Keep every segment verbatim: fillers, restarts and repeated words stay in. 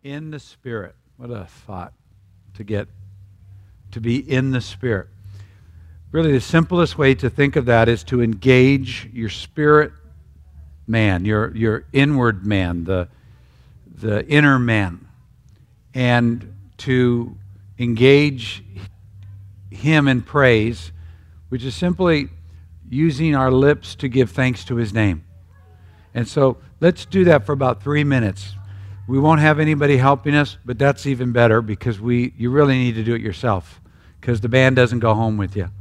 In the Spirit. What a thought to get to be in the Spirit. Really, the simplest way to think of that is to engage your spirit man, your your inward man, the the inner man, and to engage him in praise, which is simply using our lips to give thanks to his name. And so let's do that for about three minutes. We won't have anybody helping us, but that's even better because we you really need to do it yourself because the band doesn't go home with you.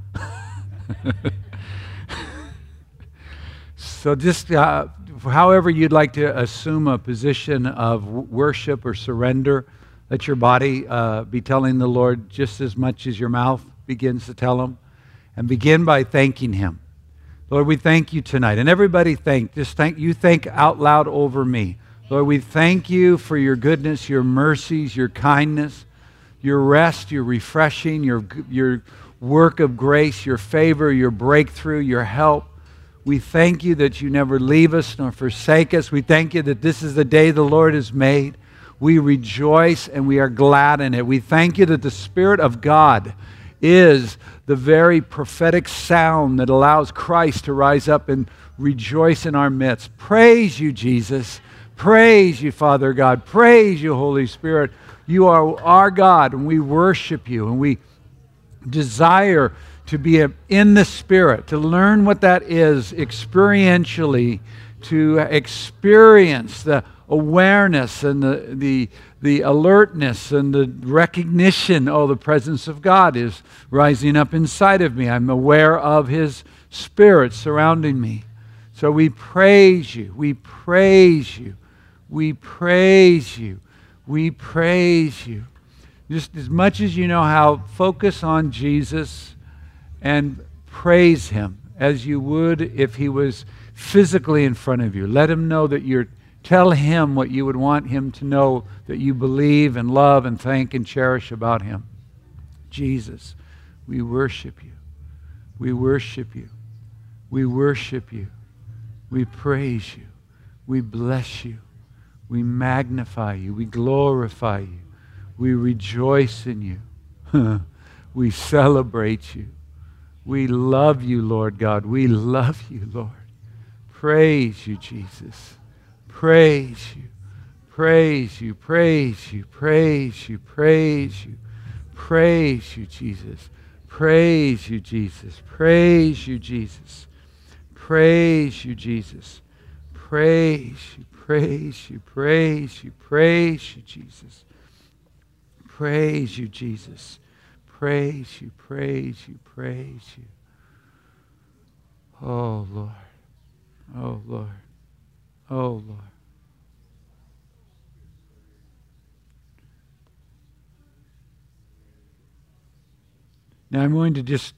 So just uh, however you'd like to assume a position of worship or surrender, let your body uh, be telling the Lord just as much as your mouth begins to tell him. And begin by thanking him. Lord, we thank you tonight. And everybody thank, just thank, you think out loud over me. Lord, we thank you for your goodness, your mercies, your kindness, your rest, your refreshing, your, your work of grace, your favor, your breakthrough, your help. We thank you that you never leave us nor forsake us. We thank you that this is the day the Lord has made. We rejoice and we are glad in it. We thank you that the Spirit of God is the very prophetic sound that allows Christ to rise up and rejoice in our midst. Praise you, Jesus. Praise you, Father God. Praise you, Holy Spirit. You are our God, and we worship you, and we desire to be in the Spirit, to learn what that is experientially, to experience the awareness and the, the, the alertness and the recognition, oh, the presence of God is rising up inside of me. I'm aware of his Spirit surrounding me. So we praise you, we praise you, we praise you, we praise you. Just as much as you know how, focus on Jesus and praise him as you would if he was physically in front of you. Let him know that you're, tell him what you would want him to know that you believe and love and thank and cherish about him. Jesus, we worship you. We worship you. We worship you. We praise you. We bless you. We magnify you. We glorify you. We rejoice in you. We celebrate you. We love you, Lord God. We love you, Lord. Praise you, Jesus. Praise you. Praise you. Praise you. Praise you. Praise you. Praise you, Jesus. Praise you, Jesus. Praise you, Jesus. Praise you, Jesus. Praise you. Praise you. Praise you. Praise you, Jesus. Praise you, Jesus. Praise you, praise you, praise you. Oh, Lord. Oh, Lord. Oh, Lord. Now I'm going to just,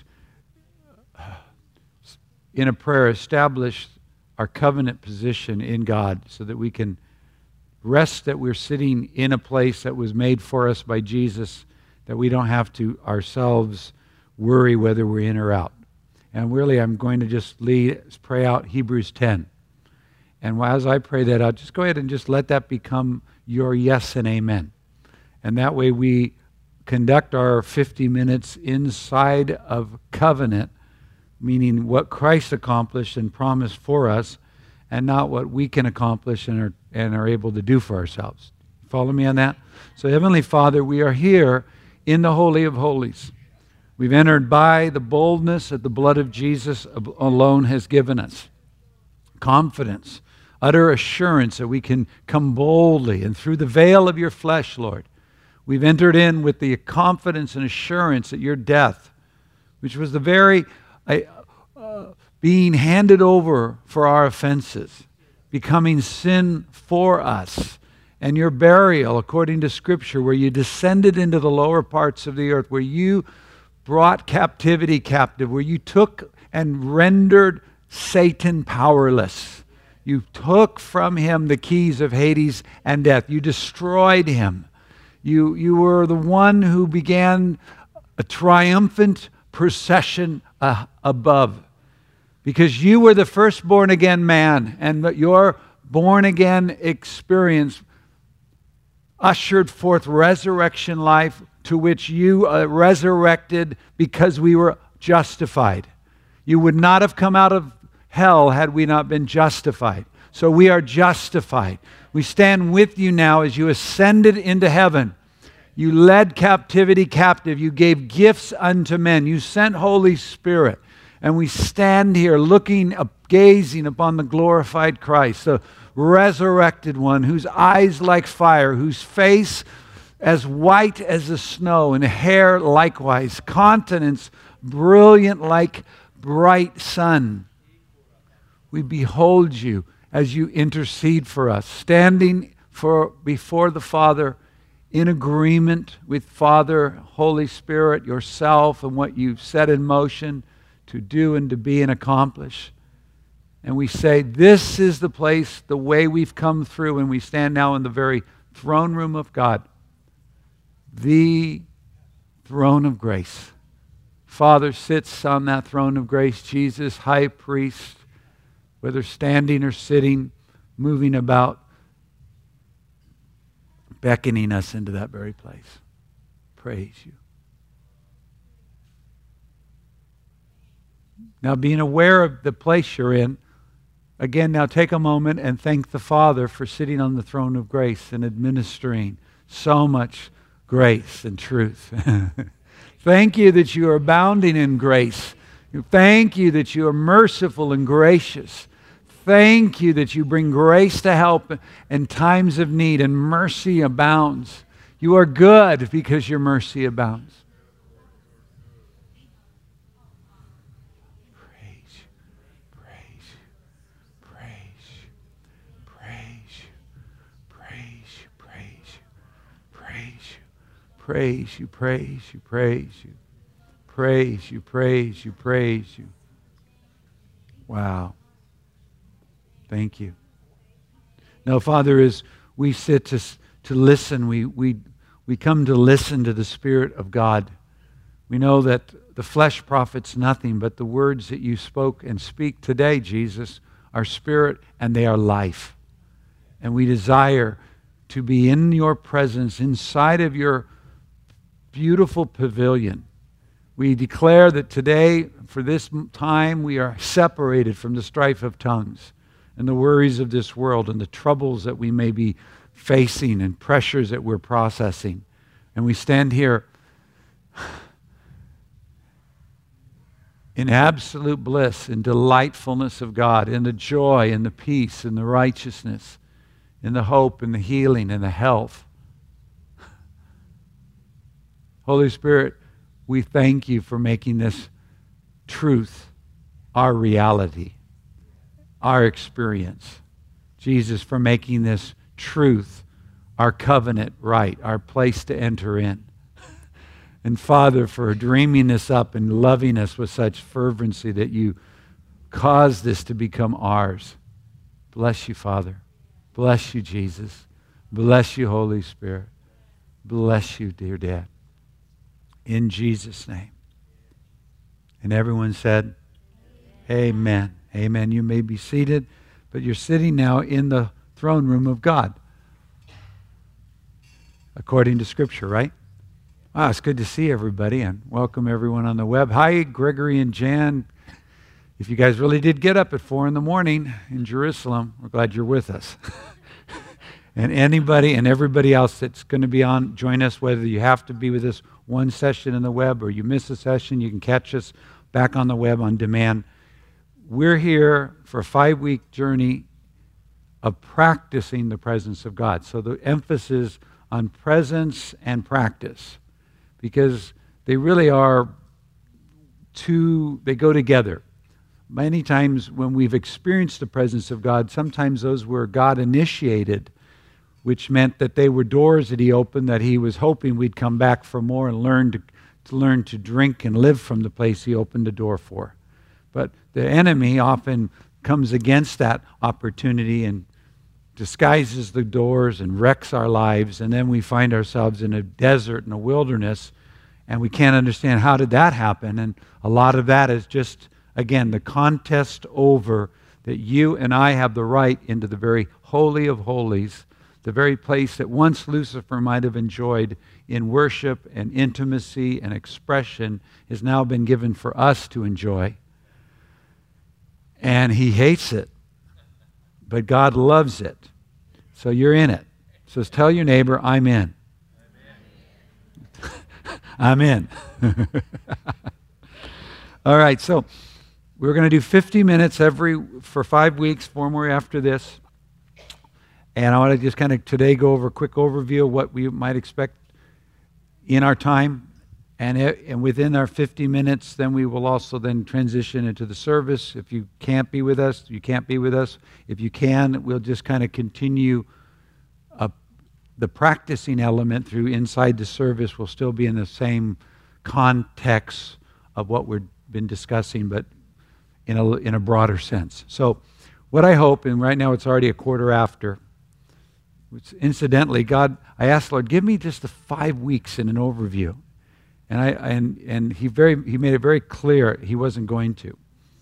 in a prayer, establish our covenant position in God so that we can rest that we're sitting in a place that was made for us by Jesus, that we don't have to ourselves worry whether we're in or out. And really, I'm going to just lead, pray out Hebrews ten. And as I pray that out, just go ahead and just let that become your yes and amen. And that way we conduct our fifty minutes inside of covenant, meaning what Christ accomplished and promised for us, and not what we can accomplish and are, and are able to do for ourselves. Follow me on that? So Heavenly Father, we are here in the Holy of Holies. We've entered by the boldness that the blood of Jesus alone has given us. Confidence, utter assurance that we can come boldly. And through the veil of your flesh, Lord, we've entered in with the confidence and assurance that your death, which was the very uh, uh, being handed over for our offenses, becoming sin for us, and your burial, according to Scripture, where you descended into the lower parts of the earth, where you brought captivity captive, where you took and rendered Satan powerless. You took from him the keys of Hades and death. You destroyed him. You, you were the one who began a triumphant procession uh, above, because you were the first born-again man, and your born-again experience ushered forth resurrection life, to which you uh, resurrected because we were justified. You would not have come out of hell had we not been justified. So we are justified. We stand with you now as you ascended into heaven. You led captivity captive. You gave gifts unto men. You sent Holy Spirit. And we stand here looking, up, gazing upon the glorified Christ, the resurrected one, whose eyes like fire, whose face as white as the snow, and hair likewise, countenance brilliant like bright sun. We behold you as you intercede for us, standing for before the Father in agreement with Father, Holy Spirit, yourself, and what you've set in motion to do and to be and accomplish. And we say, this is the place, the way we've come through, and we stand now in the very throne room of God, the throne of grace. Father sits on that throne of grace. Jesus, high priest, whether standing or sitting, moving about, beckoning us into that very place. Praise you. Now, being aware of the place you're in, again, now take a moment and thank the Father for sitting on the throne of grace and administering so much grace and truth. Thank you that you are abounding in grace. Thank you that you are merciful and gracious. Thank you that you bring grace to help in times of need, and mercy abounds. You are good because your mercy abounds. Praise you, praise you, praise you. Praise you, praise you, praise you. Wow. Thank you. Now, Father, as we sit to, to listen, we, we, we come to listen to the Spirit of God. We know that the flesh profits nothing, but the words that you spoke and speak today, Jesus, are spirit and they are life. And we desire to be in your presence, inside of your beautiful pavilion. We declare that today, for this time, we are separated from the strife of tongues and the worries of this world and the troubles that we may be facing and pressures that we're processing. And we stand here in absolute bliss and delightfulness of God, in the joy and the peace and the righteousness, in the hope and the healing and the health. Holy Spirit, we thank you for making this truth our reality, our experience. Jesus, for making this truth our covenant right, our place to enter in. And Father, for dreaming this up and loving us with such fervency that you caused this to become ours. Bless you, Father. Bless you, Jesus. Bless you, Holy Spirit. Bless you, dear Dad. In Jesus' name. And everyone said, Amen. Amen. You may be seated, but you're sitting now in the throne room of God, according to Scripture, right? Wow, it's good to see everybody, and welcome everyone on the web. Hi, Gregory and Jan. If you guys really did get up at four in the morning in Jerusalem, we're glad you're with us. And anybody and everybody else that's going to be on, join us, whether you have to be with us one session in the web or you miss a session, you can catch us back on the web on demand. We're here for a five-week journey of practicing the presence of God. So the emphasis on presence and practice, because they really are two, they go together. Many times when we've experienced the presence of God, sometimes those were God initiated, which meant that they were doors that he opened that he was hoping we'd come back for more and learn to, to learn to drink and live from the place he opened the door for. But the enemy often comes against that opportunity and disguises the doors and wrecks our lives, and then we find ourselves in a desert, in a wilderness, and we can't understand how did that happen. And a lot of that is just, again, the contest over that you and I have the right into the very holy of holies, The very place that once Lucifer might have enjoyed in worship and intimacy and expression has now been given for us to enjoy. And he hates it, but God loves it. So you're in it. So tell your neighbor, I'm in. I'm in. All right, so we're going to do fifty minutes every for five weeks, four more after this. And I want to just kind of today go over a quick overview of what we might expect in our time. And, it, and within our fifty minutes, then we will also then transition into the service. If you can't be with us, you can't be with us. If you can, we'll just kind of continue uh, the practicing element through inside the service will still be in the same context of what we've been discussing, but in a, in a broader sense. So what I hope, and right now it's already a quarter after, which incidentally, God, I asked, Lord, give me just the five weeks in an overview. And I and and he very he made it very clear he wasn't going to.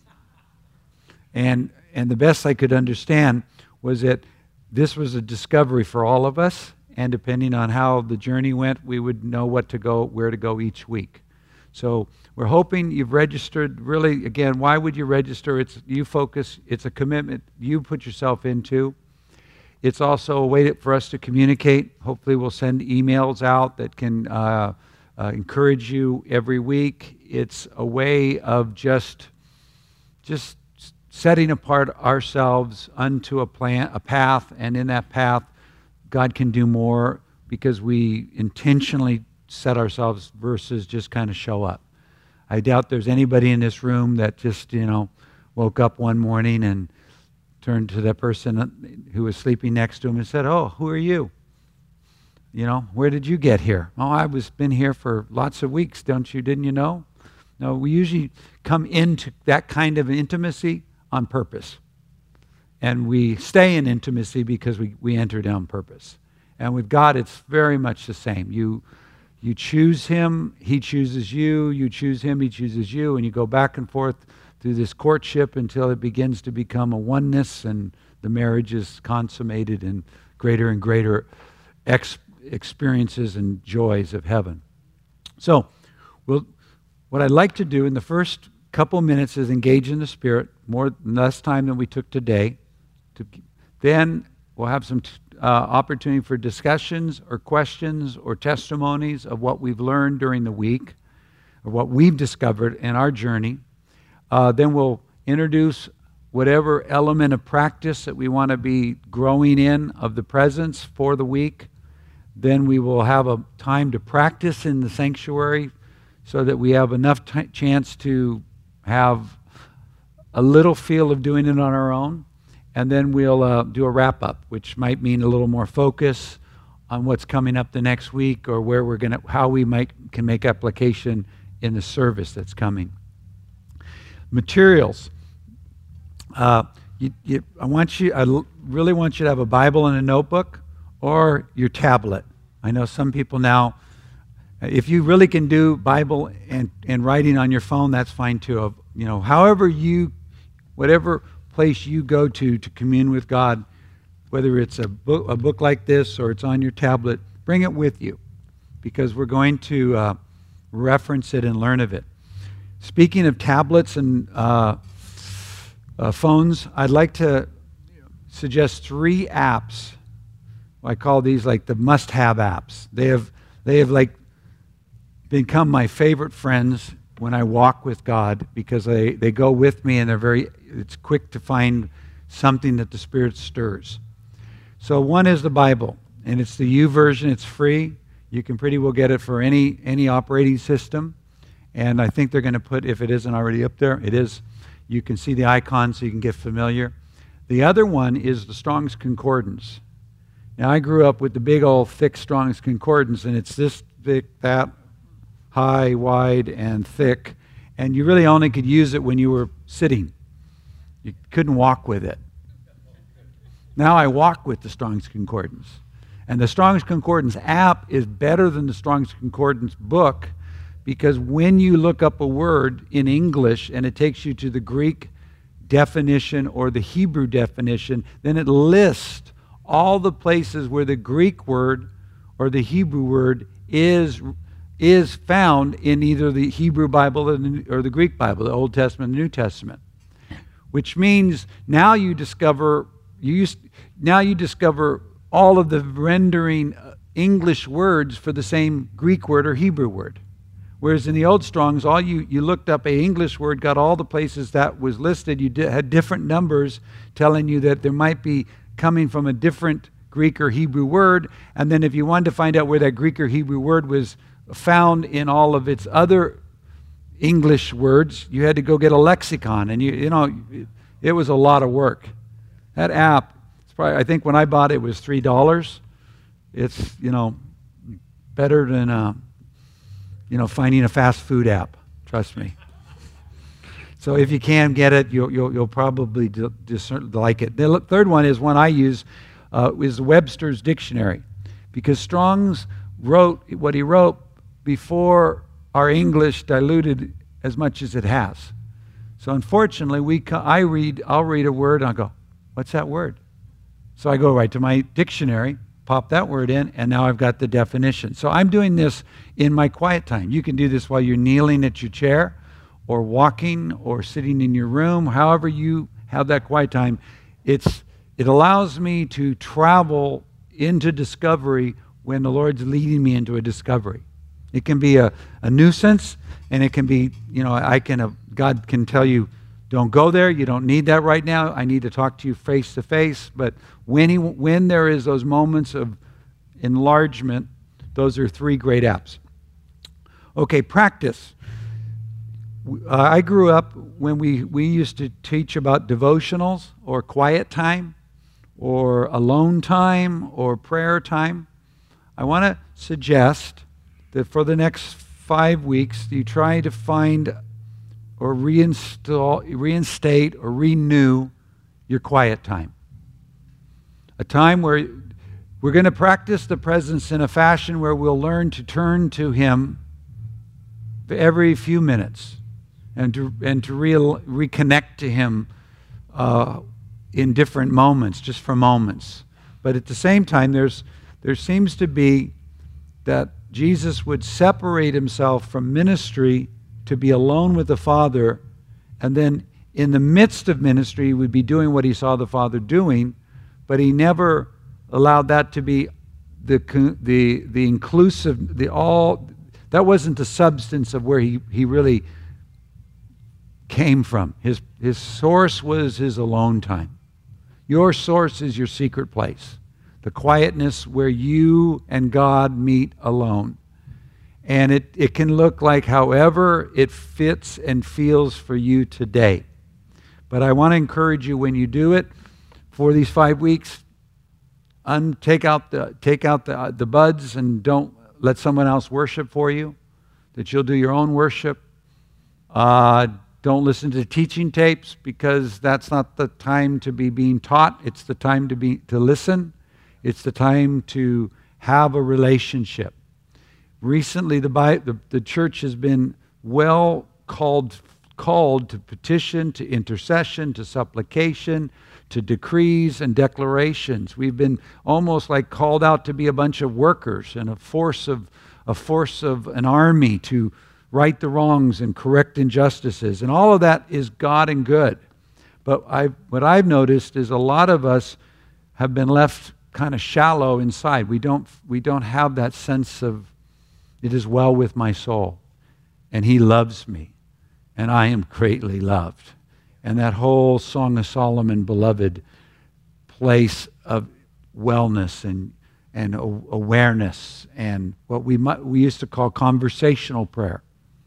And and the best I could understand was that this was a discovery for all of us, and depending on how the journey went, we would know what to go, where to go each week. So we're hoping you've registered. Really, again, why would you register? It's you focus. It's a commitment you put yourself into. It's also a way for us to communicate. Hopefully we'll send emails out that can uh, uh, encourage you every week. It's a way of just, just setting apart ourselves unto a plan, a path, and in that path, God can do more because we intentionally set ourselves versus just kind of show up. I doubt there's anybody in this room that just, you know, woke up one morning and turned to the person who was sleeping next to him and said, "Oh, who are you? You know, where did you get here?" "Oh, I was been here for lots of weeks, don't you? Didn't you know?" No, we usually come into that kind of intimacy on purpose. And we stay in intimacy because we, we entered on purpose. And with God, it's very much the same. You you choose Him, He chooses you, you choose Him, He chooses you, and you go back and forth through this courtship until it begins to become a oneness and the marriage is consummated in greater and greater ex- experiences and joys of heaven. So, we'll, what I'd like to do in the first couple minutes is engage in the Spirit, more less time than we took today. To, then we'll have some t- uh, opportunity for discussions or questions or testimonies of what we've learned during the week, or what we've discovered in our journey. Uh, then we'll introduce whatever element of practice that we want to be growing in of the presence for the week. Then we will have a time to practice in the sanctuary so that we have enough t- chance to have a little feel of doing it on our own. And then we'll uh, do a wrap-up, which might mean a little more focus on what's coming up the next week or where we're going to, how we might can make application in the service that's coming. Materials. Uh, you, you, I want you. I l- really want you to have a Bible and a notebook, or your tablet. I know some people now. If you really can do Bible and, and writing on your phone, that's fine too. Of, you know, however you, whatever place you go to to commune with God, whether it's a book, a book like this or it's on your tablet, bring it with you, because we're going to uh, reference it and learn of it. Speaking of tablets and uh, uh, phones, I'd like to suggest three apps. I call these like the must-have apps. They have they have like become my favorite friends when I walk with God, because they, they go with me and they're very. It's quick to find something that the Spirit stirs. So one is the Bible, and it's the U version. It's free. You can pretty well get it for any any operating system. And I think they're going to put, if it isn't already up there, it is. You can see the icon so you can get familiar. The other one is the Strong's Concordance. Now, I grew up with the big old thick Strong's Concordance, and it's this thick, that high, wide, and thick. And you really only could use it when you were sitting. You couldn't walk with it. Now I walk with the Strong's Concordance. And the Strong's Concordance app is better than the Strong's Concordance book, because when you look up a word in English and it takes you to the Greek definition or the Hebrew definition, then it lists all the places where the Greek word or the Hebrew word is is found in either the Hebrew Bible or the Greek Bible, the Old Testament and the New Testament. Which means now you discover you used, now you discover all of the rendering English words for the same Greek word or Hebrew word. Whereas in the old Strongs, all you, you looked up a English word, got all the places that was listed. You did, had different numbers telling you that there might be coming from a different Greek or Hebrew word. And then if you wanted to find out where that Greek or Hebrew word was found in all of its other English words, you had to go get a lexicon. And you, you know, it was a lot of work. That app, it's probably, I think when I bought it, it was three dollars. It's, you know, better than... Uh, you know, finding a fast food app. Trust me. So if you can get it, you'll you'll, you'll probably just like it. The third one is one I use, uh, is Webster's Dictionary, because Strong's wrote what he wrote before our English diluted as much as it has. So unfortunately, we I read I'll read a word and I'll go, what's that word? So I go right to my dictionary, pop that word in, and now I've got the definition. So I'm doing this in my quiet time. You can do this while you're kneeling at your chair or walking or sitting in your room, however you have that quiet time. It's, it allows me to travel into discovery when the Lord's leading me into a discovery. It can be a, a nuisance, and it can be, you know, I can, uh, God can tell you, don't go there. You don't need that right now. I need to talk to you face to face. But when, he, when there is those moments of enlargement, those are three great apps. Okay, practice. Uh, I grew up when we, we used to teach about devotionals or quiet time or alone time or prayer time. I want to suggest that for the next five weeks, you try to find or reinstall, reinstate or renew your quiet time. A time where we're going to practice the presence in a fashion where we'll learn to turn to Him every few minutes and to, and to re- reconnect to Him uh, in different moments, just for moments. But at the same time, there's there seems to be that Jesus would separate Himself from ministry to be alone with the Father, and then in the midst of ministry, he would be doing what he saw the Father doing, but he never allowed that to be the the the inclusive, the all. That wasn't the substance of where he, he really came from. His his source was his alone time. Your source is your secret place, the quietness where you and God meet alone. And it, it can look like however it fits and feels for you today. But I want to encourage you when you do it for these five weeks, un, take out, the, take out the, uh, the buds and don't let someone else worship for you, that you'll do your own worship. Uh, don't listen to teaching tapes because that's not the time to be being taught. It's the time to be to listen. It's the time to have a relationship. Recently, the, the, the church has been well called, called to petition, to intercession, to supplication, to decrees and declarations. We've been almost like called out to be a bunch of workers and a force of, a force of an army to right the wrongs and correct injustices. And all of that is God and good. But I've, what I've noticed is a lot of us have been left kind of shallow inside. We don't, we don't have that sense of, it is well with my soul, and He loves me, and I am greatly loved. And that whole Song of Solomon, beloved, place of wellness and, and awareness, and what we might, we used to call conversational prayer,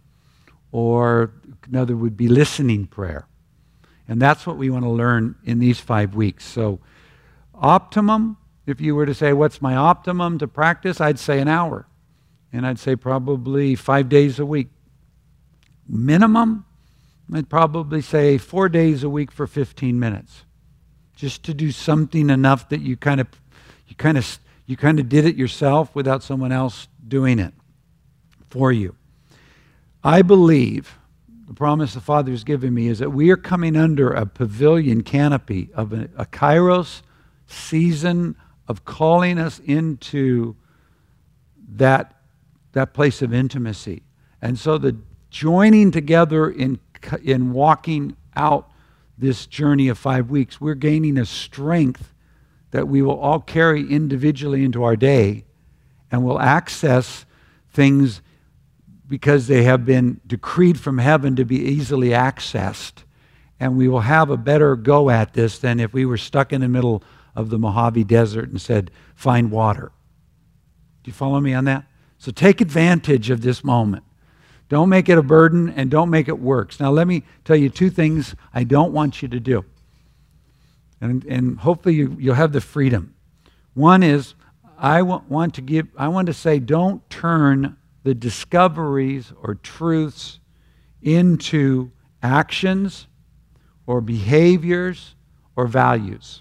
or another would be listening prayer. And that's what we want to learn in these five weeks. So optimum, if you were to say, what's my optimum to practice? I'd say an hour. And I'd say probably five days a week. Minimum, I'd probably say four days a week for fifteen minutes. Just to do something enough that you kind of you kind of you kind of did it yourself without someone else doing it for you. I believe the promise the Father has given me is that we are coming under a pavilion canopy of a, a Kairos season of calling us into that, that place of intimacy. And so the joining together in, in walking out this journey of five weeks, we're gaining a strength that we will all carry individually into our day, and will access things because they have been decreed from heaven to be easily accessed. And we will have a better go at this than if we were stuck in the middle of the Mojave Desert and said, find water. Do you follow me on that? So take advantage of this moment. Don't make it a burden, and don't make it works. Now let me tell you two things I don't want you to do. And, and hopefully you, you'll have the freedom. One is, I want to give, I want to say, don't turn the discoveries or truths into actions or behaviors or values.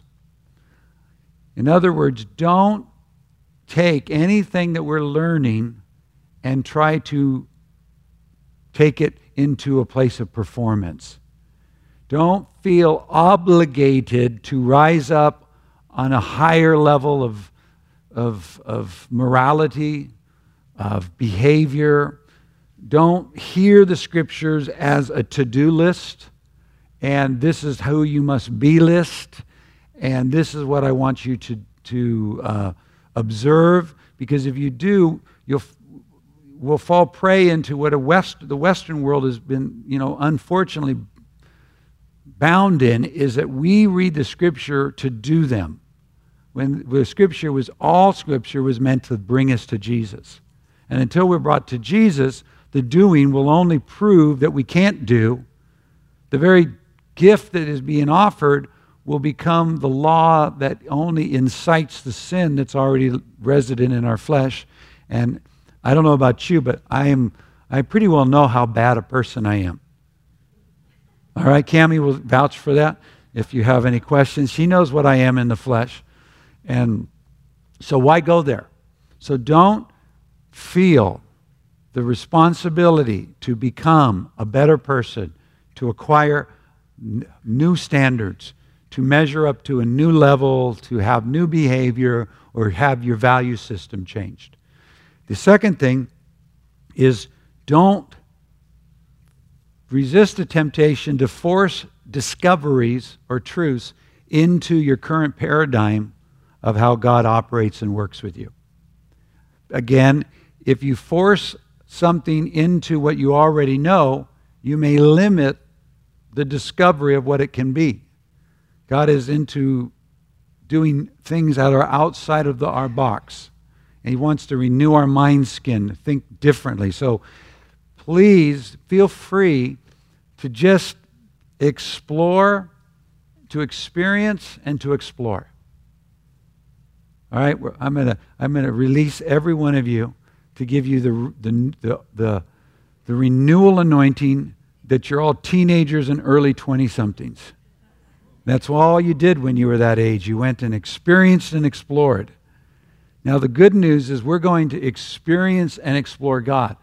In other words, don't take anything that we're learning and try to take it into a place of performance. Don't feel obligated to rise up on a higher level of, of, of morality, of behavior. Don't hear the scriptures as a to-do list, and this is who you must be list, and this is what I want you to, to uh, observe, because if you do, you'll will fall prey into what a West, the Western world has been, you know, unfortunately bound in, is that we read the scripture to do them. When the scripture was, all scripture was meant to bring us to Jesus. And until we're brought to Jesus, the doing will only prove that we can't do. The very gift that is being offered will become the law that only incites the sin that's already resident in our flesh. And I don't know about you, but I am I pretty well know how bad a person I am. All right, Cammie will vouch for that if you have any questions. She knows what I am in the flesh. And so why go there? So don't feel the responsibility to become a better person, to acquire n- new standards, to measure up to a new level, to have new behavior, or have your value system changed. The second thing is, don't resist the temptation to force discoveries or truths into your current paradigm of how God operates and works with you. Again, if you force something into what you already know, you may limit the discovery of what it can be. God is into doing things that are outside of the, our box. And He wants to renew our mind skin, think differently. So please feel free to just explore, to experience, and to explore. All right, I'm going to I'm going to release every one of you to give you the, the, the, the, the renewal anointing that you're all teenagers and early twenty-somethings. That's all you did when you were that age. You went and experienced and explored. Now the good news is we're going to experience and explore God.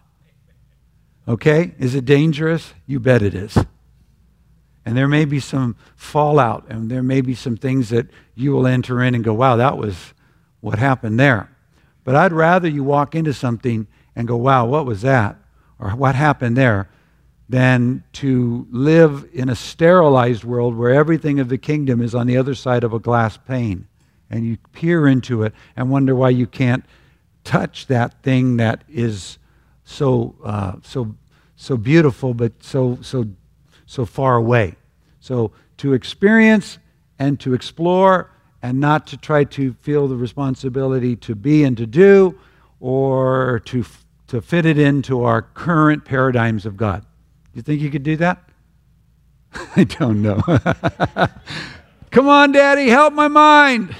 Okay? Is it dangerous? You bet it is. And there may be some fallout, and there may be some things that you will enter in and go, wow, that was what happened there. But I'd rather you walk into something and go, wow, what was that? Or what happened there? Than to live in a sterilized world where everything of the kingdom is on the other side of a glass pane. And you peer into it and wonder why you can't touch that thing that is so uh, so so beautiful, but so so so far away. So to experience and to explore, and not to try to feel the responsibility to be and to do, or to to fit it into our current paradigms of God. You think you could do that? I don't know. Come on, Daddy, help my mind.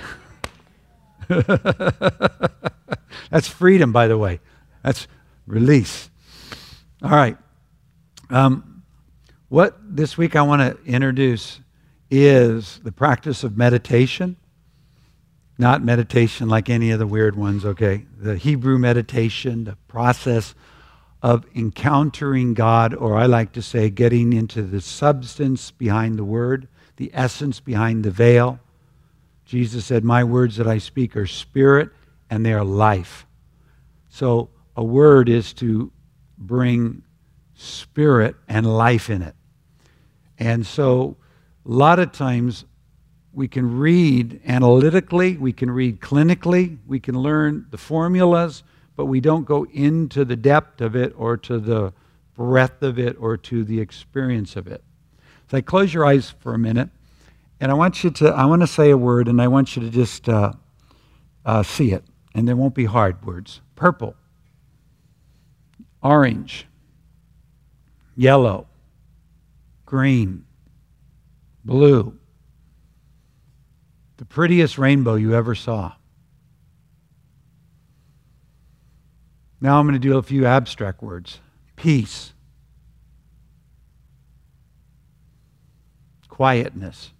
That's freedom, by the way. That's release. All right. Um, what this week I want to introduce is the practice of meditation. Not meditation like any of the weird ones, okay? The Hebrew meditation, the process of encountering God, or I like to say getting into the substance behind the word, the essence behind the veil. Jesus said, my words that I speak are spirit and they are life. So a word is to bring spirit and life in it. And so a lot of times we can read analytically, we can read clinically, we can learn the formulas, but we don't go into the depth of it or to the breadth of it or to the experience of it. So I close your eyes for a minute, and I want you to, I want to say a word, and I want you to just uh, uh, see it. And there won't be hard words. Purple, orange, yellow, green, blue. The prettiest rainbow you ever saw. Now I'm going to do a few abstract words. Peace. Quietness.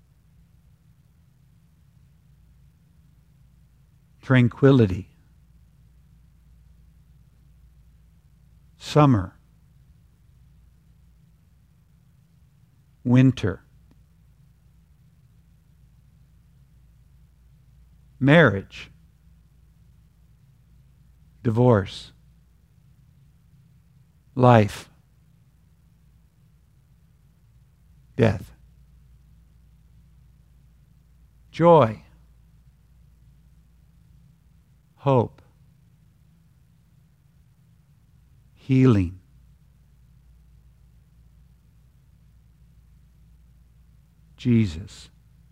Tranquility. Summer. Winter. Marriage. Divorce. Life. Death. Joy. Hope. Healing. Jesus.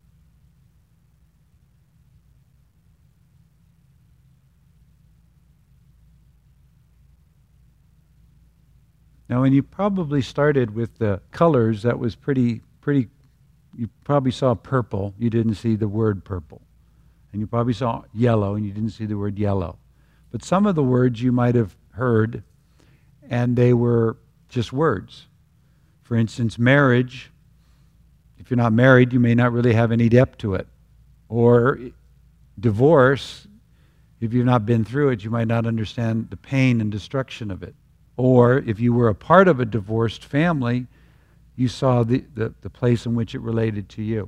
Now, when you probably started with the colors, that was pretty, pretty, you probably saw purple, you didn't see the word purple. And you probably saw yellow, and you didn't see the word yellow. But some of the words you might have heard, and they were just words. For instance, marriage, if you're not married, you may not really have any depth to it. Or divorce, if you've not been through it, you might not understand the pain and destruction of it. Or if you were a part of a divorced family, you saw the, the, the place in which it related to you.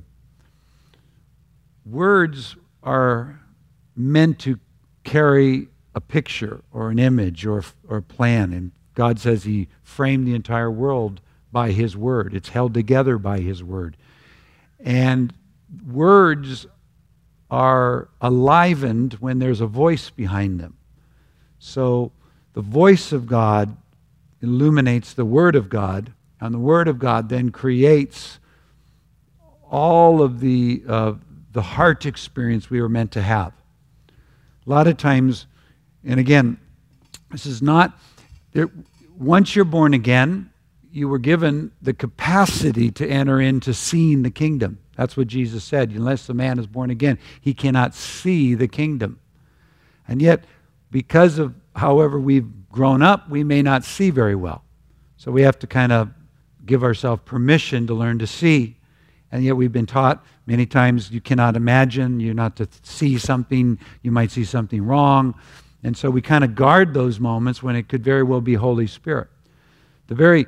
Words are meant to carry a picture or an image or, or a plan. And God says He framed the entire world by His Word. It's held together by His Word. And words are enlivened when there's a voice behind them. So the voice of God illuminates the Word of God, and the Word of God then creates all of the uh, the heart experience we were meant to have. A lot of times, and again, this is not, there, once you're born again, you were given the capacity to enter into seeing the kingdom. That's what Jesus said. Unless the man is born again, he cannot see the kingdom. And yet, because of however we've grown up, we may not see very well. So we have to kind of give ourselves permission to learn to see. And yet we've been taught many times you cannot imagine, you're not to see something, you might see something wrong. And so we kind of guard those moments when it could very well be Holy Spirit. The very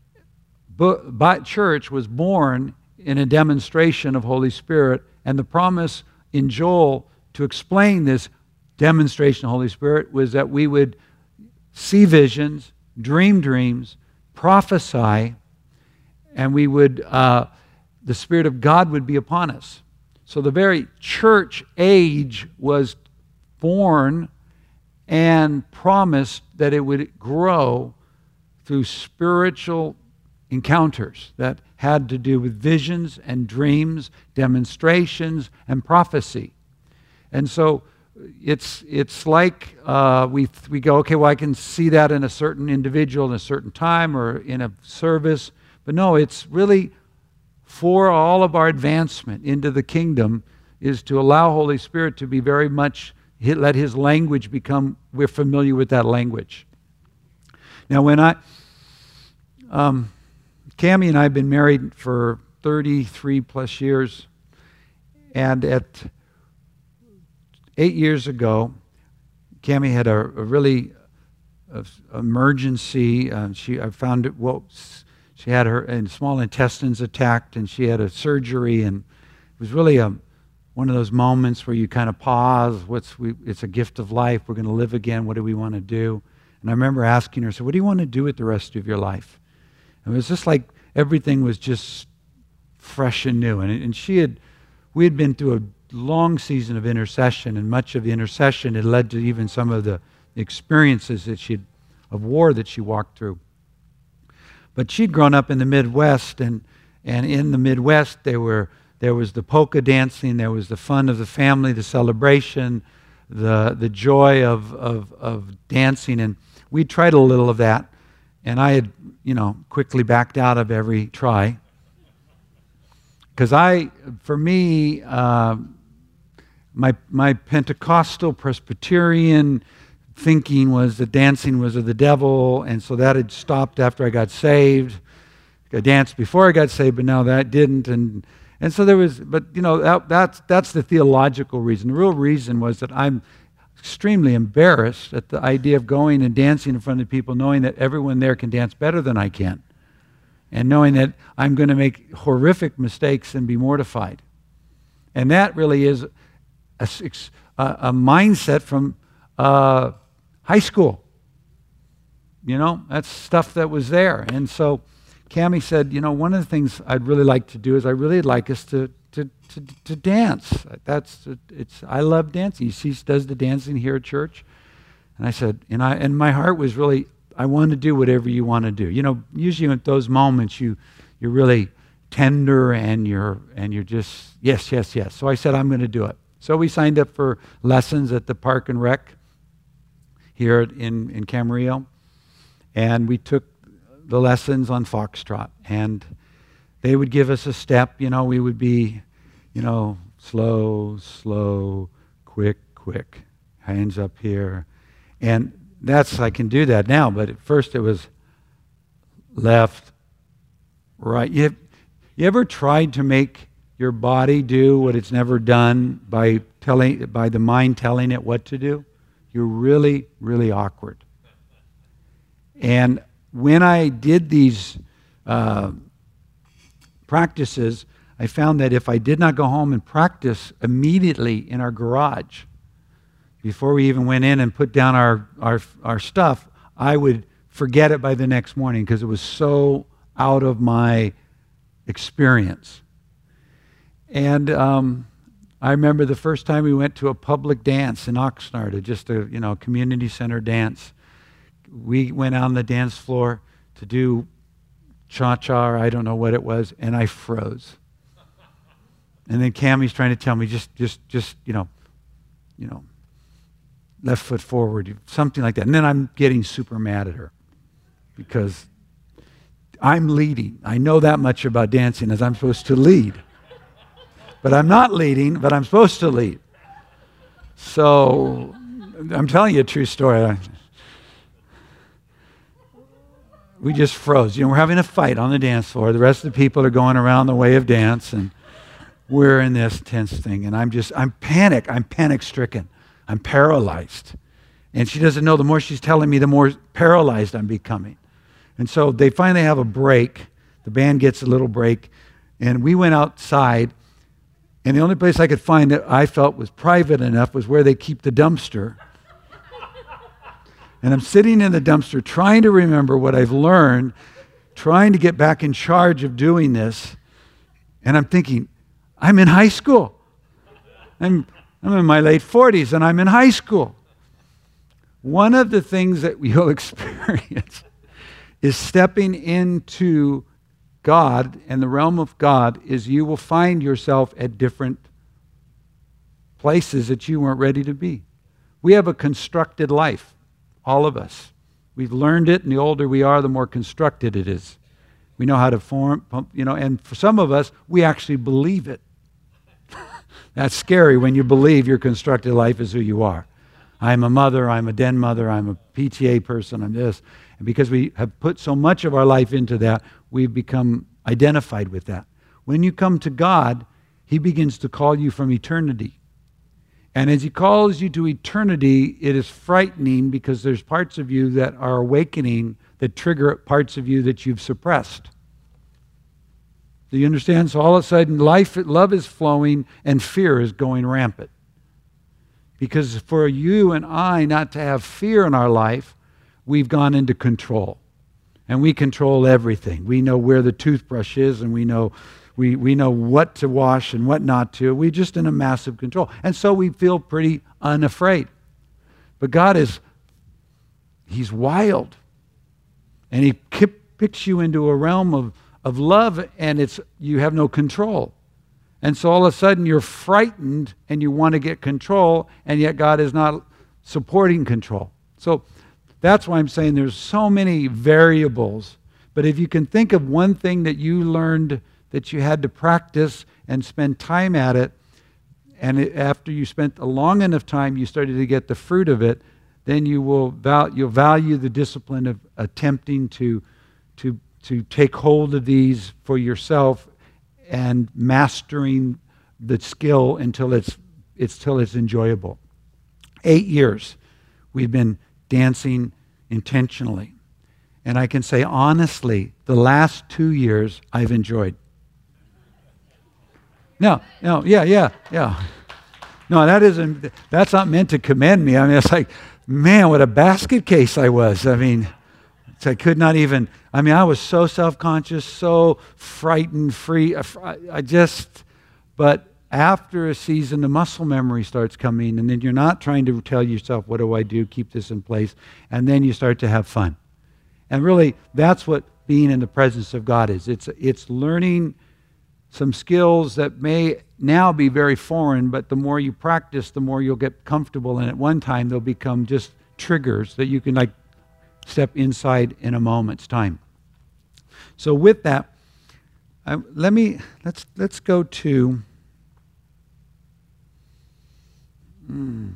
church was born in a demonstration of Holy Spirit, and the promise in Joel to explain this demonstration of Holy Spirit was that we would see visions, dream dreams, prophesy, and we would, uh, the Spirit of God would be upon us. So the very church age was born and promised that it would grow through spiritual encounters that had to do with visions and dreams, demonstrations, and prophecy. And so it's it's like uh, we we go, okay, well, I can see that in a certain individual in a certain time or in a service. But no, it's really for all of our advancement into the kingdom is to allow Holy Spirit to be very much, let His language become, we're familiar with that language. Now when I, um, Cammie and I have been married for thirty-three plus years, and at eight years ago, Cammie had a, a really a, emergency. Uh, she I found it. Well, she had her and small intestines attacked, and she had a surgery, and it was really a one of those moments where you kind of pause. What's we, it's a gift of life. We're going to live again. What do we want to do? And I remember asking her, so what do you want to do with the rest of your life? And it was just like everything was just fresh and new. And, and she had, we had been through a long season of intercession, and much of the intercession had led to even some of the experiences that she of war that she walked through. But she'd grown up in the Midwest, and and in the Midwest there were there was the polka dancing, there was the fun of the family, the celebration, the the joy of of, of dancing, and we tried a little of that, and I had you know quickly backed out of every try because I for me. Uh, My my Pentecostal Presbyterian thinking was that dancing was of the devil, and so that had stopped after I got saved. I danced before I got saved, but now that didn't, and and so there was. But you know that, that's that's the theological reason. The real reason was that I'm extremely embarrassed at the idea of going and dancing in front of people, knowing that everyone there can dance better than I can, and knowing that I'm going to make horrific mistakes and be mortified, and that really is. A, a mindset from uh, high school. You know, that's stuff that was there. And so Cammie said, you know, one of the things I'd really like to do is I really like us to to, to, to dance. That's it's. I love dancing. She does the dancing here at church. And I said, and I and my heart was really, I want to do whatever you want to do. You know, usually at those moments you you're really tender and you're and you're just yes, yes, yes. So I said, I'm going to do it. So we signed up for lessons at the Park and Rec here in, in Camarillo. And we took the lessons on Foxtrot. And they would give us a step. You know, we would be, you know, slow, slow, quick, quick. Hands up here. And that's, I can do that now. But at first it was left, right. You, you ever tried to make your body do what it's never done by telling, by the mind telling it what to do? You're really, really awkward. And when I did these uh, practices, I found that if I did not go home and practice immediately in our garage, before we even went in and put down our, our, our stuff, I would forget it by the next morning because it was so out of my experience. And um, I remember the first time we went to a public dance in Oxnard, just a you know community center dance. We went on the dance floor to do cha-cha, or I don't know what it was, and I froze. And then Cammie's trying to tell me, just, just, just, you know, you know, left foot forward, something like that. And then I'm getting super mad at her because I'm leading. I know that much about dancing as I'm supposed to lead. But I'm not leading, but I'm supposed to lead. So I'm telling you a true story. We just froze. You know, we're having a fight on the dance floor. The rest of the people are going around the way of dance, and we're in this tense thing. And I'm just, I'm panic. I'm panic-stricken. I'm paralyzed. And she doesn't know, the more she's telling me, the more paralyzed I'm becoming. And so they finally have a break. The band gets a little break. And we went outside. And the only place I could find that I felt was private enough was where they keep the dumpster. And I'm sitting in the dumpster trying to remember what I've learned, trying to get back in charge of doing this. And I'm thinking, I'm in high school. I'm, I'm in my late forties and I'm in high school. One of the things that you'll experience is stepping into God and the realm of God is you will find yourself at different places that you weren't ready to be. We have a constructed life, all of us. We've learned it, and the older we are, the more constructed it is. We know how to form, you know, and for some of us, we actually believe it. That's scary when you believe your constructed life is who you are. I'm a mother, I'm a den mother, I'm a P T A person, I'm this. And because we have put so much of our life into that, we've become identified with that. When you come to God, He begins to call you from eternity. And as He calls you to eternity, it is frightening because there's parts of you that are awakening that trigger parts of you that you've suppressed. Do you understand? So all of a sudden, life, love is flowing and fear is going rampant. Because for you and I not to have fear in our life, we've gone into control. And we control everything. We know where the toothbrush is, and we know we, we know what to wash and what not to. We're just in a massive control. And so we feel pretty unafraid. But God is, He's wild. And He picks you into a realm of, of love, and it's you have no control. And so all of a sudden you're frightened and you want to get control, and yet God is not supporting control. So that's why I'm saying there's so many variables. But if you can think of one thing that you learned that you had to practice and spend time at it, and it, after you spent a long enough time, you started to get the fruit of it, then you will val- you'll value the discipline of attempting to, to, to take hold of these for yourself and mastering the skill until it's it's till it's enjoyable. Eight years we've been dancing intentionally. And I can say honestly, the last two years I've enjoyed. No, no, yeah, yeah, yeah. No, that isn't, that's not meant to commend me. I mean, it's like, man, what a basket case I was. I mean, it's, I could not even, I mean, I was so self-conscious, so frightened, free. I, I just, but after a season, the muscle memory starts coming, and then you're not trying to tell yourself, what do I do, keep this in place, and then you start to have fun. And really, that's what being in the presence of God is. It's, it's learning some skills that may now be very foreign, but the more you practice, the more you'll get comfortable, and at one time they'll become just triggers that you can like step inside in a moment's time. So with that, I, let me let's let's go to hmm,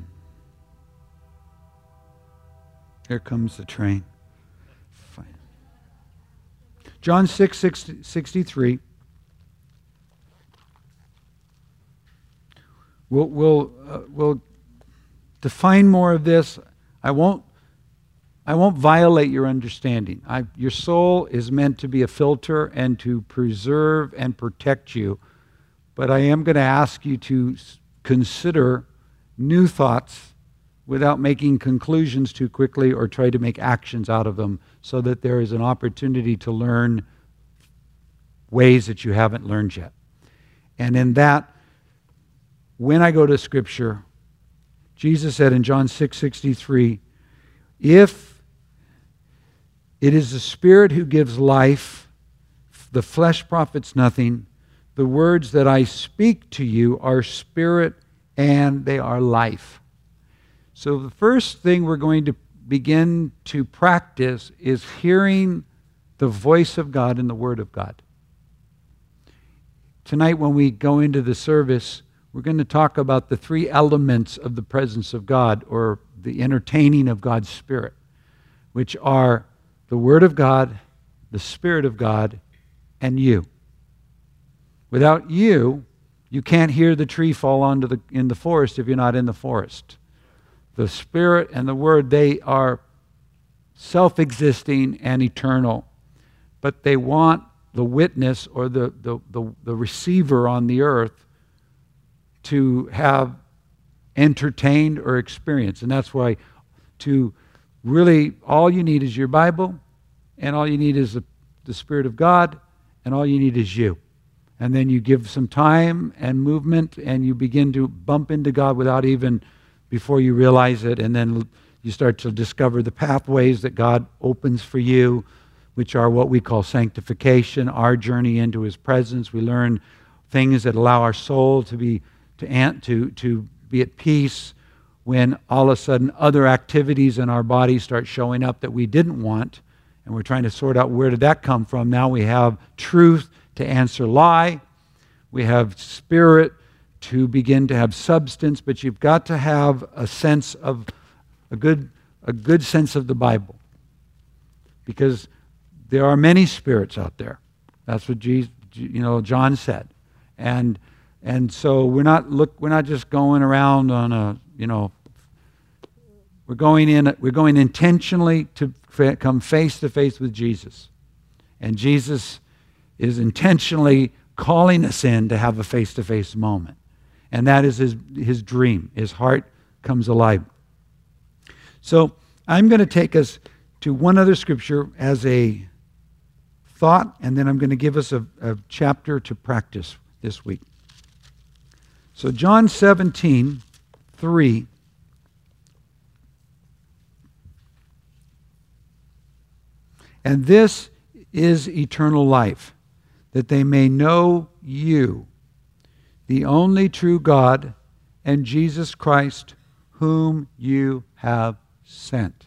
here comes the train. Fine. John six sixty-three. We'll we'll uh, we'll define more of this. I won't. I won't violate your understanding. I, your soul is meant to be a filter and to preserve and protect you. But I am going to ask you to consider new thoughts without making conclusions too quickly or try to make actions out of them, so that there is an opportunity to learn ways that you haven't learned yet. And in that, when I go to Scripture, Jesus said in John six sixty-three, if it is the Spirit who gives life, the flesh profits nothing. The words that I speak to you are spirit and they are life. So the first thing we're going to begin to practice is hearing the voice of God and the Word of God. Tonight when we go into the service, we're going to talk about the three elements of the presence of God, or the entertaining of God's Spirit, which are the Word of God, the Spirit of God, and you. Without you, you can't hear the tree fall onto the in the forest if you're not in the forest. The Spirit and the Word, they are self-existing and eternal, but they want the witness or the, the, the, the receiver on the earth to have entertained or experienced. And that's why to really, all you need is your Bible, and all you need is the, the Spirit of God, and all you need is you. And then you give some time and movement, and you begin to bump into God without even, before you realize it, and then you start to discover the pathways that God opens for you, which are what we call sanctification, our journey into His presence. We learn things that allow our soul to be to to to be at peace when all of a sudden other activities in our body start showing up that we didn't want, and we're trying to sort out where did that come from. Now we have truth to answer lie. We have spirit to begin to have substance, but you've got to have a sense of a good a good sense of the Bible, because there are many spirits out there. That's what Jesus, you know, John said, and and so we're not look we're not just going around on a you know. We're going in. We're going intentionally to come face to face with Jesus, and Jesus is intentionally calling us in to have a face-to-face moment. And that is his, his dream. His heart comes alive. So I'm going to take us to one other scripture as a thought, and then I'm going to give us a, a chapter to practice this week. So John seventeen, three. And this is eternal life, that they may know you, the only true God, and Jesus Christ, whom you have sent.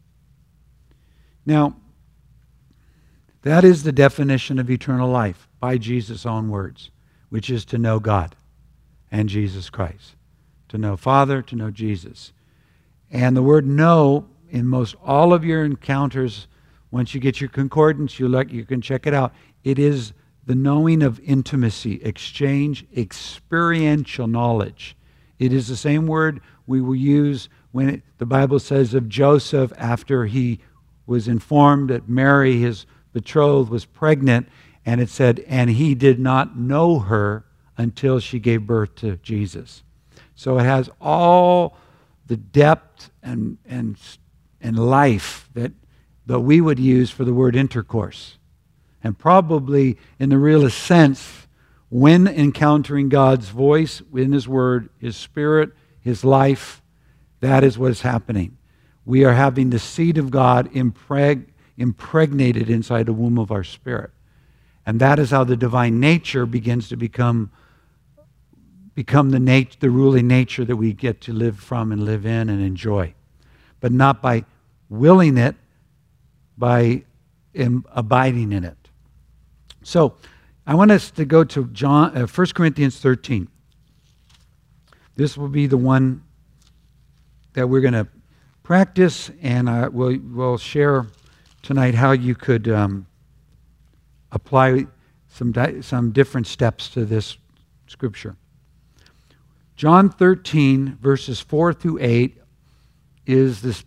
Now, that is the definition of eternal life by Jesus' own words, which is to know God and Jesus Christ. To know Father, to know Jesus. And the word know, in most all of your encounters, once you get your concordance, you, look, you can check it out. It is the knowing of intimacy, exchange, experiential knowledge. It is the same word we will use when it, the Bible says of Joseph after he was informed that Mary, his betrothed, was pregnant, and it said, and he did not know her until she gave birth to Jesus. So it has all the depth and, and, and life that, that we would use for the word intercourse. And probably in the realest sense, when encountering God's voice in His Word, His Spirit, His life, that is what is happening. We are having the seed of God impreg- impregnated inside the womb of our spirit. And that is how the divine nature begins to become, become the, nat- the ruling nature that we get to live from and live in and enjoy. But not by willing it, by im- abiding in it. So, I want us to go to John, uh, First Corinthians thirteen. This will be the one that we're going to practice, and uh, we'll, we'll share tonight how you could um, apply some, di- some different steps to this scripture. John thirteen, verses four through eight, is this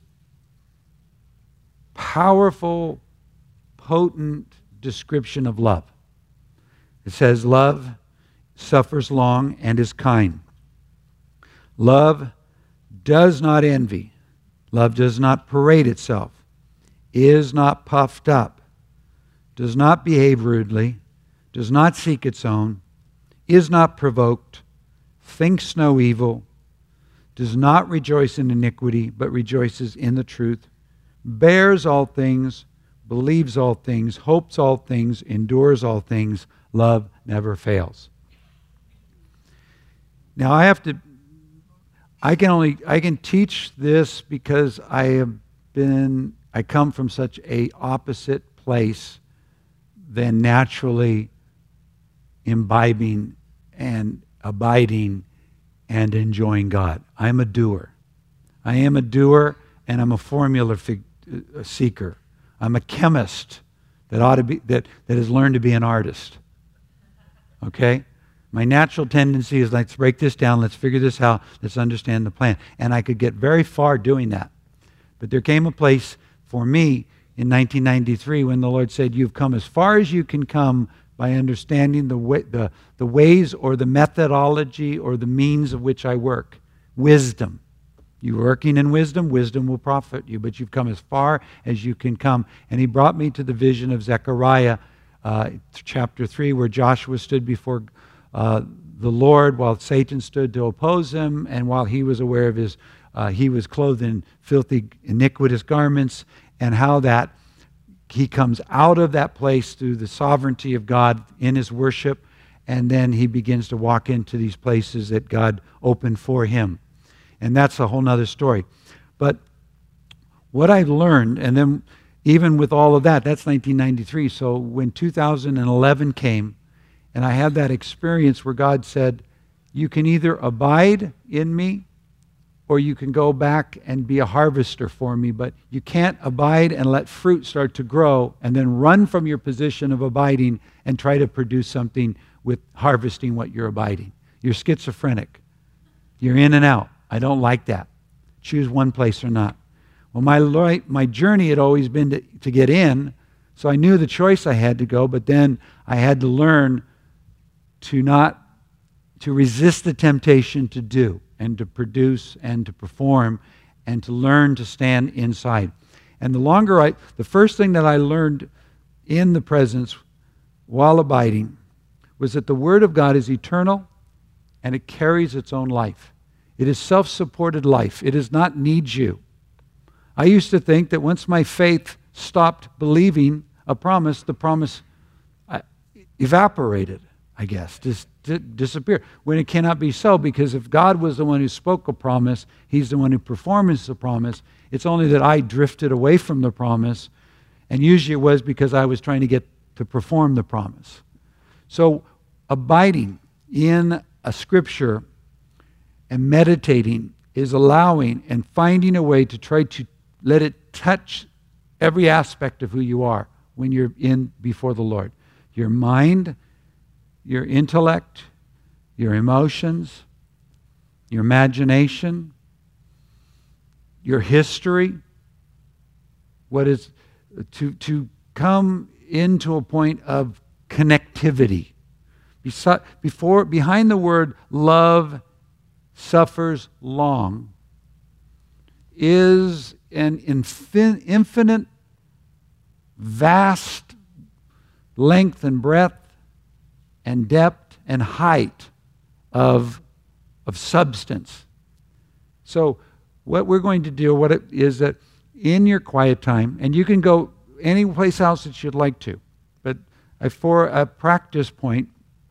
powerful, potent description of love. It says, love suffers long and is kind. Love does not envy. Love does not parade itself, is not puffed up, does not behave rudely, does not seek its own, is not provoked, thinks no evil, does not rejoice in iniquity, but rejoices in the truth, bears all things, believes all things, hopes all things, endures all things. Love never fails. Now I have to, I can only, I can teach this because I have been, I come from such a opposite place than naturally imbibing and abiding and enjoying God. I'm a doer. I am a doer, and I'm a formula fig- a seeker. I'm a chemist that ought to be that, that has learned to be an artist. Okay? My natural tendency is, let's break this down, let's figure this out, let's understand the plan. And I could get very far doing that. But there came a place for me in nineteen ninety-three when the Lord said, you've come as far as you can come by understanding the way, the, the ways or the methodology or the means of which I work. Wisdom. You're working in wisdom, wisdom will profit you, but you've come as far as you can come. And He brought me to the vision of Zechariah, uh, chapter three, where Joshua stood before uh, the Lord while Satan stood to oppose him, and while he was aware of his, uh, he was clothed in filthy, iniquitous garments, and how that he comes out of that place through the sovereignty of God in his worship, and then he begins to walk into these places that God opened for him. And that's a whole nother story. But what I've learned, and then even with all of that, that's nineteen ninety-three. So when two thousand eleven came, and I had that experience where God said, you can either abide in me, or you can go back and be a harvester for me, but you can't abide and let fruit start to grow and then run from your position of abiding and try to produce something with harvesting what you're abiding. You're schizophrenic. You're in and out. I don't like that. Choose one place or not. Well, my my journey had always been to, to get in, so I knew the choice I had to go, but then I had to learn to not, to resist the temptation to do and to produce and to perform and to learn to stand inside. And the longer I, the first thing that I learned in the presence while abiding was that the Word of God is eternal and it carries its own life. It is self-supported life. It does not need you. I used to think that once my faith stopped believing a promise, the promise evaporated, I guess, just disappeared. When it cannot be so, because if God was the one who spoke a promise, He's the one who performs the promise. It's only that I drifted away from the promise, and usually it was because I was trying to get to perform the promise. So abiding in a scripture and meditating is allowing and finding a way to try to let it touch every aspect of who you are when you're in before the Lord. Your mind, your intellect, your emotions, your imagination, your history. What is to to come into a point of connectivity. Before, behind the word love suffers long is an infin, infinite, vast length and breadth and depth and height of, of substance. So what we're going to do, what it is that in your quiet time, and you can go any place else that you'd like to, but for a practice point,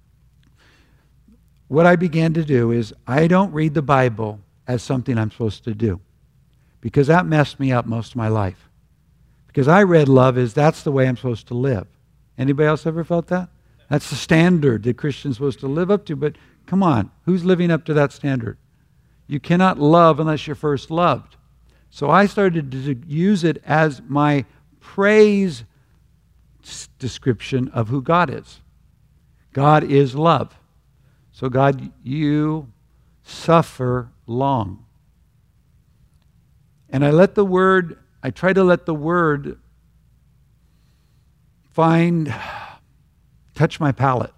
what I began to do is I don't read the Bible as something I'm supposed to do, because that messed me up most of my life. Because I read love as that's the way I'm supposed to live. Anybody else ever felt that? That's the standard that Christians are supposed to live up to, but come on, who's living up to that standard? You cannot love unless you're first loved. So I started to use it as my praise description of who God is. God is love. So God, you suffer long. And I let the word, I try to let the word find, touch my palate.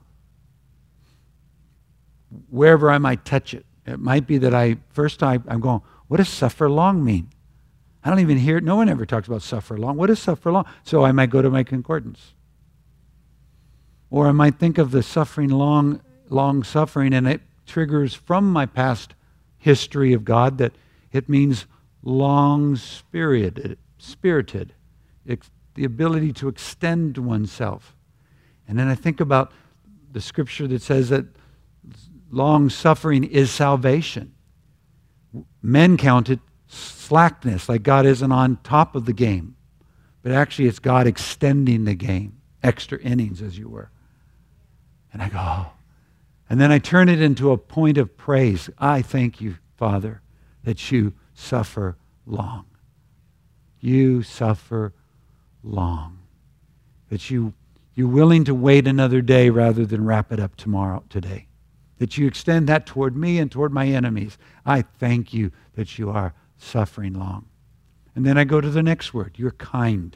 Wherever I might touch it. It might be that I, first time I'm going, what does suffer long mean? I don't even hear it. No one ever talks about suffer long. What is suffer long? So I might go to my concordance. Or I might think of the suffering long, long suffering, and it triggers from my past history of God that it means long spirited, spirited, it's the ability to extend oneself. And then I think about the scripture that says that long suffering is salvation. Men count it slackness, like God isn't on top of the game. But actually it's God extending the game, extra innings as you were. And I go, oh. And then I turn it into a point of praise. I thank you, Father, that you suffer long. You suffer long. That you, you're willing to wait another day rather than wrap it up tomorrow, today. That you extend that toward me and toward my enemies. I thank you that you are suffering long. And then I go to the next word. You're kind.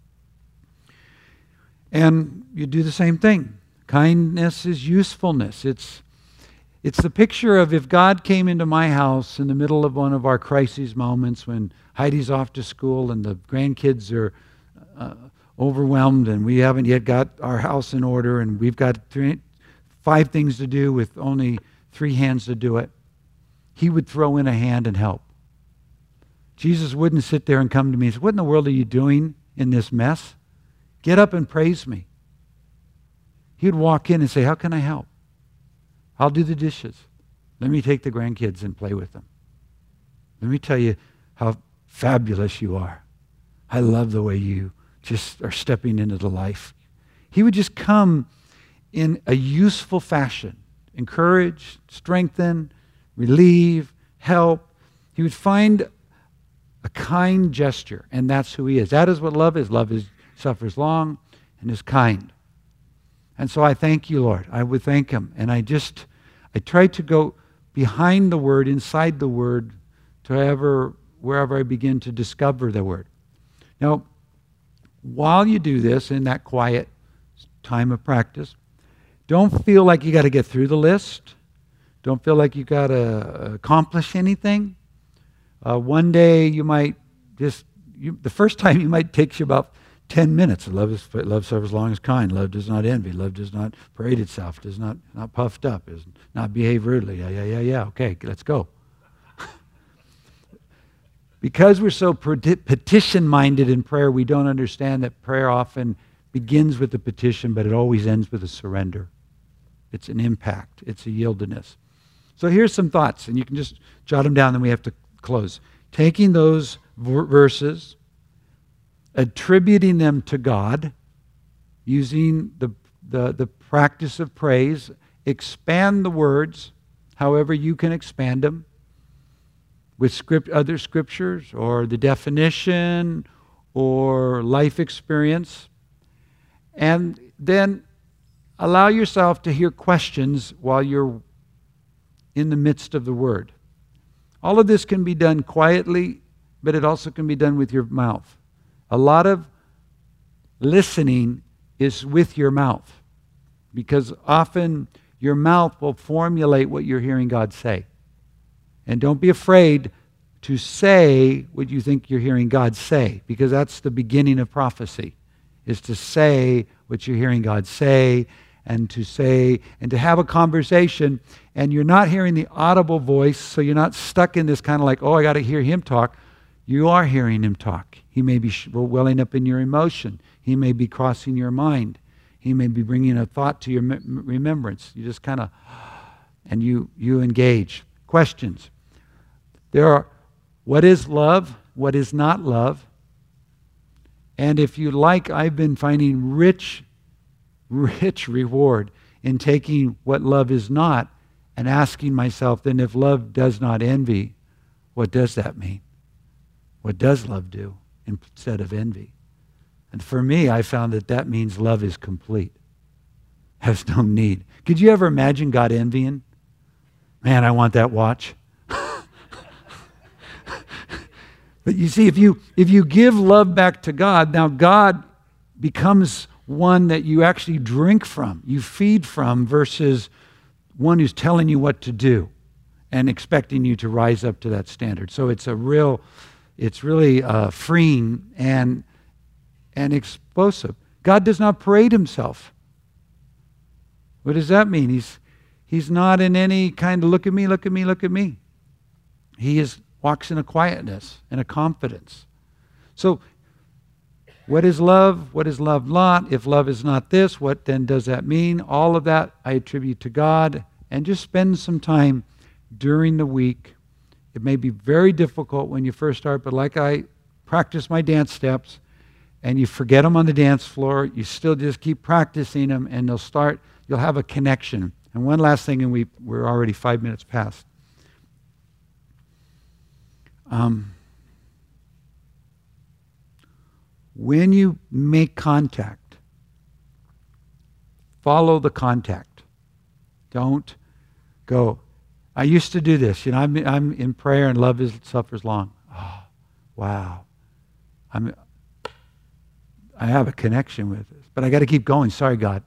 And you do the same thing. Kindness is usefulness. It's, it's the picture of if God came into my house in the middle of one of our crises moments when Heidi's off to school and the grandkids are uh, overwhelmed and we haven't yet got our house in order and we've got three, five things to do with only three hands to do it. He would throw in a hand and help. Jesus wouldn't sit there and come to me and say, what in the world are you doing in this mess? Get up and praise me. He would walk in and say, how can I help? I'll do the dishes. Let me take the grandkids and play with them. Let me tell you how fabulous you are. I love the way you just are stepping into the life. He would just come in a useful fashion. Encourage, strengthen, relieve, help. He would find a kind gesture, and that's who he is. That is what love is. Love is suffers long and is kind. And so I thank you, Lord. I would thank him. And I just, I try to go behind the word, inside the word, to ever, wherever I begin to discover the word. Now, while you do this in that quiet time of practice, Don't feel like you got to get through the list. Don't feel like you got to accomplish anything. Uh, one day you might just, you, the first time you might take you about ten minutes. Love is love suffers long as kind. Love does not envy. Love does not parade itself. Does not not puffed up. Does not behave rudely. Yeah, yeah, yeah, yeah. Okay, let's go. Because we're so petition-minded in prayer, we don't understand that prayer often begins with a petition, but it always ends with a surrender. It's an impact. It's a yieldedness. So here's some thoughts, and you can just jot them down, then we have to close. Taking those verses, attributing them to God, using the, the, the practice of praise, expand the words however you can expand them with script, other scriptures or the definition or life experience, and then allow yourself to hear questions while you're in the midst of the word. All of this can be done quietly, but it also can be done with your mouth. A lot of listening is with your mouth, because often your mouth will formulate what you're hearing God say. And don't be afraid to say what you think you're hearing God say, because that's the beginning of prophecy, is to say what you're hearing God say, and to say, and to have a conversation, and you're not hearing the audible voice, so you're not stuck in this kind of like, oh, I got to hear him talk. You are hearing him talk. He may be welling up in your emotion. He may be crossing your mind. He may be bringing a thought to your remembrance. You just kind of, and you, you engage. Questions. There are, what is love? What is not love? And if you like, I've been finding rich, rich reward in taking what love is not and asking myself, then if love does not envy, what does that mean? What does love do instead of envy? And for me, I found that that means love is complete. Has no need. Could you ever imagine God envying? Man, I want that watch. But you see, if you if you give love back to God, now God becomes one that you actually drink from, you feed from, versus one who's telling you what to do and expecting you to rise up to that standard. So it's a real, it's really uh, freeing and and explosive. God does not parade himself. What does that mean? He's he's not in any kind of look at me, look at me, look at me. He is walks in a quietness and a confidence. So what is love? What is love not? If love is not this, what then does that mean? All of that I attribute to God, and just spend some time during the week. It may be very difficult when you first start, but like I practice my dance steps, and you forget them on the dance floor, you still just keep practicing them, and they'll start, you'll have a connection. And one last thing, and we, we're already five minutes past. Um, when you make contact, follow the contact. Don't go, I used to do this. You know, I'm, I'm in prayer and love is, suffers long. Oh, wow. I'm, I have a connection with this, but I got to keep going. Sorry, God.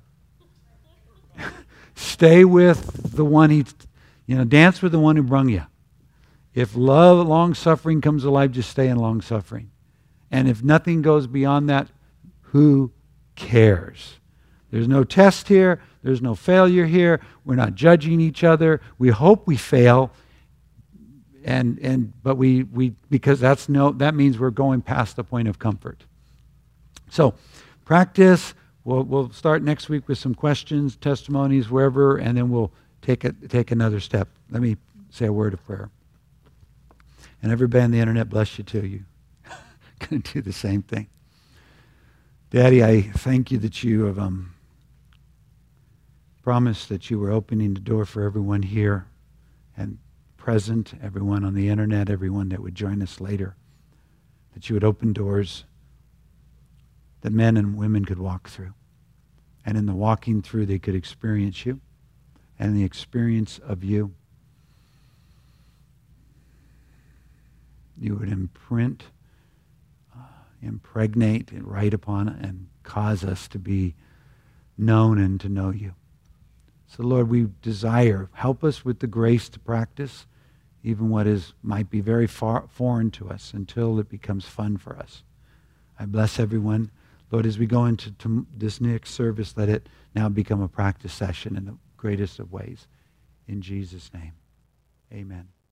Stay with the one he, you know, dance with the one who brung you. If love, long-suffering comes alive, just stay in long-suffering. And if nothing goes beyond that, who cares? There's no test here. There's no failure here. We're not judging each other. We hope we fail, and and but we we because that's no that means we're going past the point of comfort. So, practice. We'll we'll start next week with some questions, testimonies, wherever, and then we'll take it take another step. Let me say a word of prayer. And everybody on the internet, bless you too. You going to do the same thing. Daddy, I thank you that you have um, promised that you were opening the door for everyone here and present, everyone on the internet, everyone that would join us later, that you would open doors that men and women could walk through. And in the walking through, they could experience you and the experience of you. You would imprint, uh, impregnate, and write upon it, and cause us to be known and to know you. So, Lord, we desire, help us with the grace to practice even what is might be very far, foreign to us until it becomes fun for us. I bless everyone. Lord, as we go into to this next service, let it now become a practice session in the greatest of ways. In Jesus' name, amen.